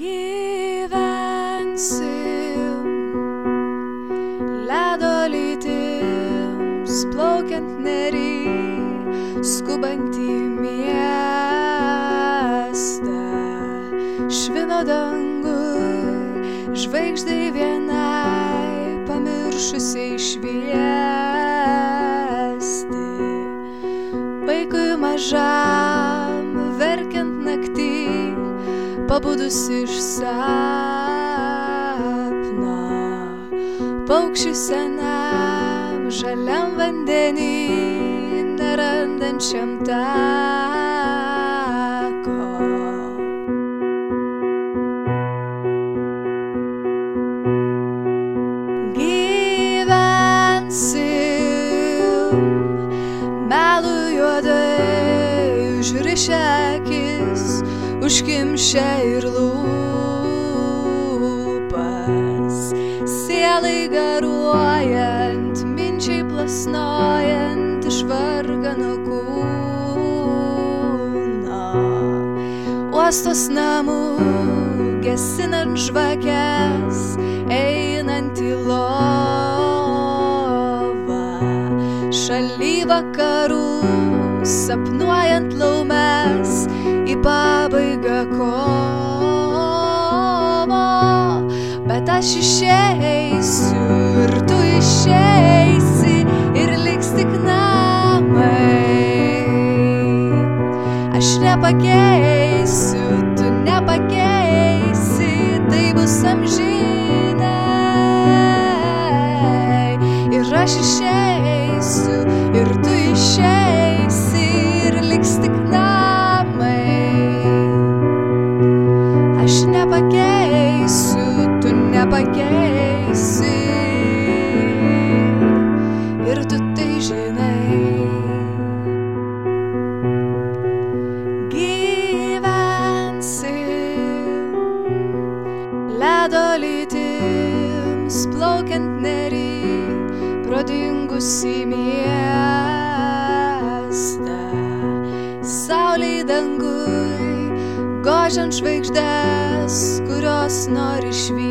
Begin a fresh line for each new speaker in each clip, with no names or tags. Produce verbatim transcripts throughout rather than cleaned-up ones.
Gyvensim ledo lytims, plaukiant nery, skubant į miestą. Švino dangui, žvaigždai vienai, pamiršusiai šviesti. Vaikui mažam, verkiant naktį, pabudus iš sapno. Paukščiui senam, žaliam vandenį, nerandančiam tako. Gyvensim melų juodai, užrišę akis, užkimšę ir lūpas. Sielai garuojant, minčiai plasnojant iš vargano kūno. Uostos namų, gesinant žvakes, einant į lovą. Šaly vakarų, sapnuojant laumes, į pabaigą kovo. Bet aš išeisiu ir tu išeisi ir liks tik namai. Aš nepakeisiu, tu nepakeisi, tai bus amžinai. Ir aš išeisiu ir tu išeisi ir liks tik namai. Aš nepakeisiu, tu nepakeisi ir tu tai žinai. Gyvensim ledo lytims, plaukiant nery, pro dingusį miestą. Saulei dangui, gožiant žvaigždes, kurios nori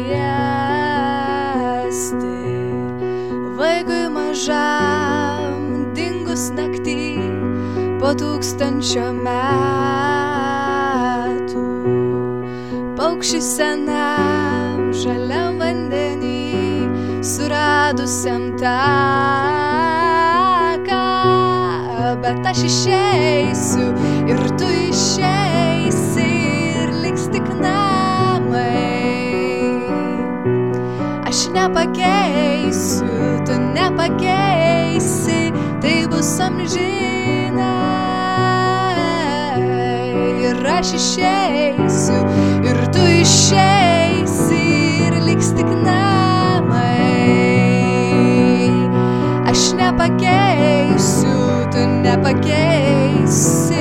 šviesti. Vaikui mažam, dingus naktį, po tūkstančio metų. Paukščiui senam, žaliam vandenį, suradusiam taką. Bet aš išeisiu ir tu išeisi ir liks tik namai. Aš nepakeisiu, tu nepakeisi, tai bus amžinai. Ir aš išeisiu ir tu išeisi ir liks tik namai. Aš nepakeisiu, tu nepakeisi.